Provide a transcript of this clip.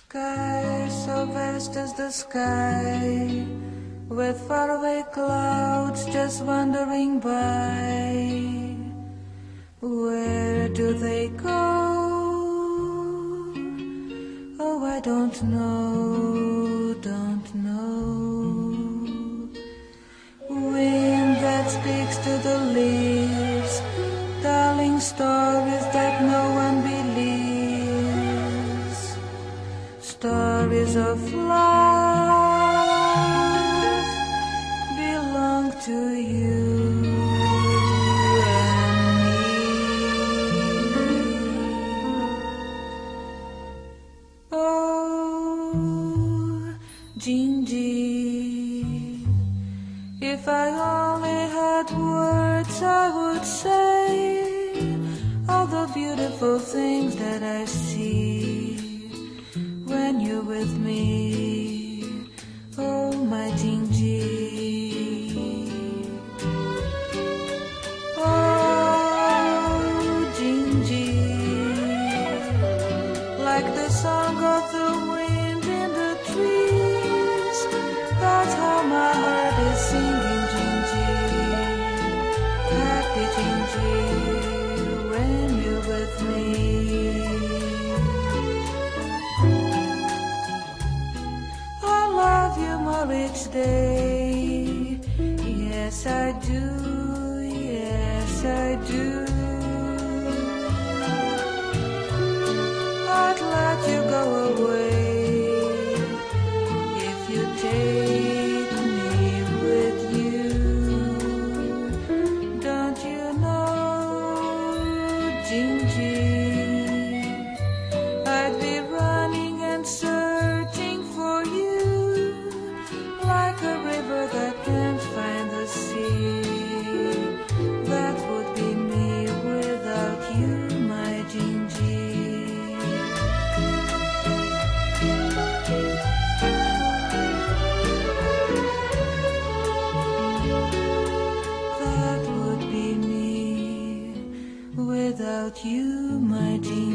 Sky so vast as the sky, with faraway clouds just wandering by. Where do they go? Oh, I don't know, don't know. Wind that speaks to the leaves, telling stories that no one believes. Stories of love belong to you and me. Oh, Gingy, if I only had words I would say all the beautiful things that I see when you're with me, oh my Gingy. Oh Gingy, like the song of the wind in the trees, that's how my heart is singing, Gingy. Happy Gingy, when you're with me. Each day, yes I do, yes I do. I'd let you go away if you take me with you. Don't you know, Gingy, I'd be running and searching for you, like a river that can't find the sea. That would be me without you, my Gingy. That would be me without you, my Gingy.